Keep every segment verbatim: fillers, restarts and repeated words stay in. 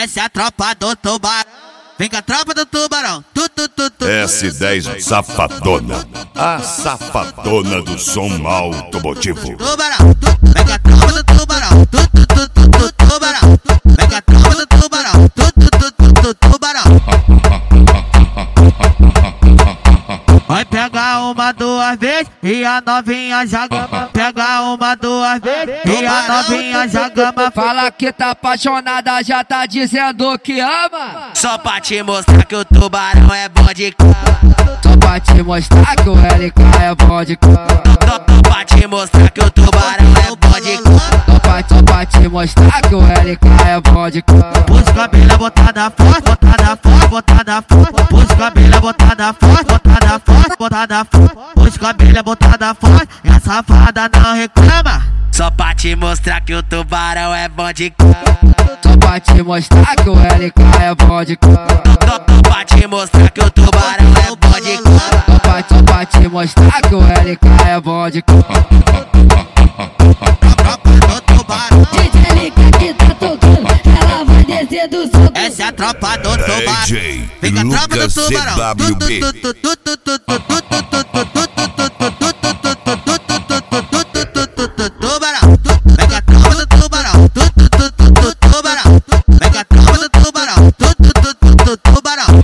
Essa é a tropa do tubarão. Vem com a tropa do tubarão. Tu, tu, tu, tu, S dez Safadona, a safadona do som automotivo. Tubarão, tu, vem com a tropa do tubarão. Tu, tu, tu, tu, tu, tubarão. Vem com a tropa do tubarão. Tu, tu, tu, tu, tu, tubarão. Vai pegar uma, duas vezes e a novinha já gama. Pega uma, duas vezes e a novinha já gama. Fala que tá apaixonada, já tá dizendo que ama. Só pra te mostrar que o tubarão é bom de cama. Só pra te mostrar que o L K é bom de cama. Só pra te mostrar que o tubarão é bom de cama. Só pra, só pra te mostrar que o L K é bom de cama. Pus cabelo botada forte, botada forte, botada forte. Pus cabelo botada forte, botada forte, botada forte. Pus cabelo botada forte e a safada não reclama. Só pra te mostrar que o tubarão é bom de cama. Só pra te mostrar que o L K é bom de cama. Só pra te mostrar que o tubarão é bom de cama. Só pra, só pra te mostrar que o L K é bom de cama. D J L K que tá tocando, ela vai descer do salto. Essa é a tropa do tubarão. D J Vem com a tropa do Lucas tubarão. C W B. Tubarão, vem com a tropa do tubarão. Tubarão, vem com a tropa do tubarão. Tubarão.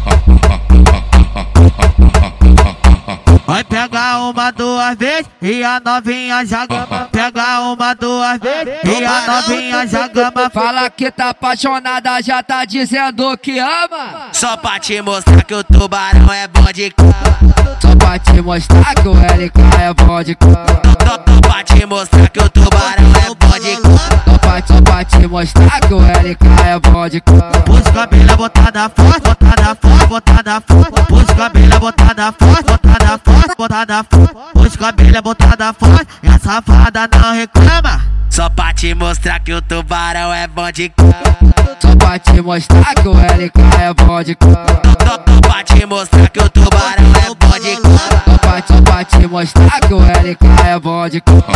Vai pegar uma, duas vezes e a novinha já gama. Pega uma, duas vezes e a novinha já gama. Fala que tá apaixonada, já tá dizendo que ama. Só pra te mostrar que o tubarão é bom de cama. Só pra te mostrar que o L K é bom de cama. Só pra te mostrar que o tubarão é bom de cama. Só pra, só pra te mostrar que o L K é bom de cama. Pus cabelo botada forte, botada forte, botada forte. Pus cabelo botada forte, botada forte, botada forte. Pus cabelo botada forte e a safada não reclama. Só pra te mostrar que o tubarão é bom de cama. Só pra te mostrar que o L K é bom de cama. Só pra te mostrar que o tubarão é bom de cama. Só pra, só pra te mostrar que o L K é bom de cama.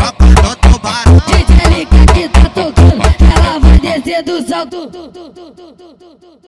D J L K que tá tocando, ela vai descer do salto.